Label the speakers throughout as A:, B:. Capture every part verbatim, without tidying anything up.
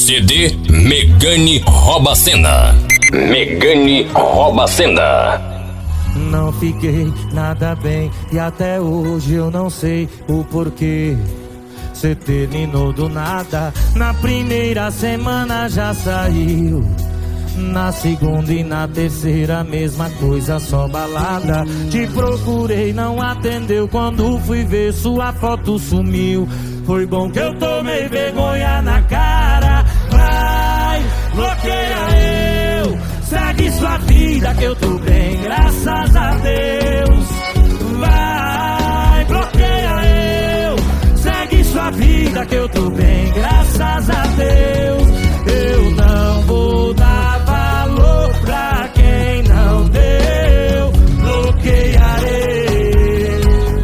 A: C D Megane Rouba a Cena. Megane Rouba a Cena.
B: Não fiquei nada bem e até hoje eu não sei o porquê. Cê terminou do nada, na primeira semana já saiu. Na segunda e na terceira, mesma coisa, só balada. Te procurei, não atendeu, quando fui ver sua foto sumiu. Foi bom que eu tomei vergonha na cara. Vai, bloqueia eu, segue sua vida que eu tô bem, graças a Deus. Vai, bloqueia eu, segue sua vida que eu tô bem, graças a Deus. Eu não vou dar valor pra quem não deu, bloquearei.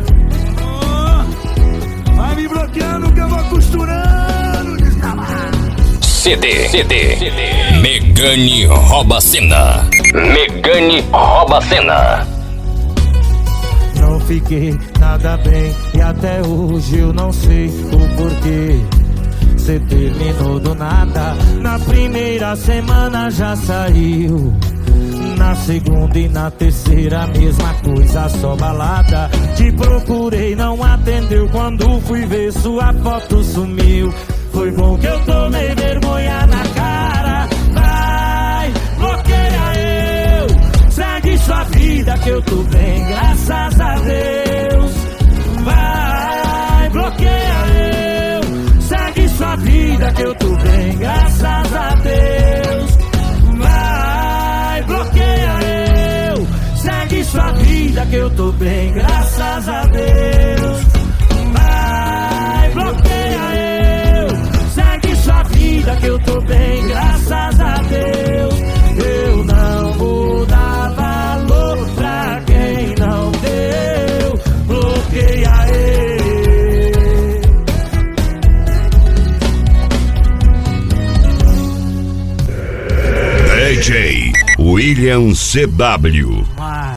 B: Oh, vai me bloqueando que eu vou costurando, descamado.
A: C D, C D, C D Megane Rouba a Cena. Megane Rouba a Cena.
B: Não fiquei nada bem e até hoje eu não sei o porquê. Cê terminou do nada, na primeira semana já saiu. Na segunda e na terceira, mesma coisa, só balada. Te procurei, não atendeu, quando fui ver sua foto sumiu. Foi bom que eu tomei vergonha na cara. Vai, bloqueia eu, segue sua vida que eu tô bem, graças a Deus. Vai, bloqueia eu, segue sua vida que eu tô bem, graças a Deus. Vai, bloqueia eu, segue sua vida que eu tô bem, graças a Deus. Vai, bloqueia eu, segue sua vida que eu tô bem, graças a Deus. Eu não vou dar valor pra quem não deu, bloqueia eu.
C: D J William C W.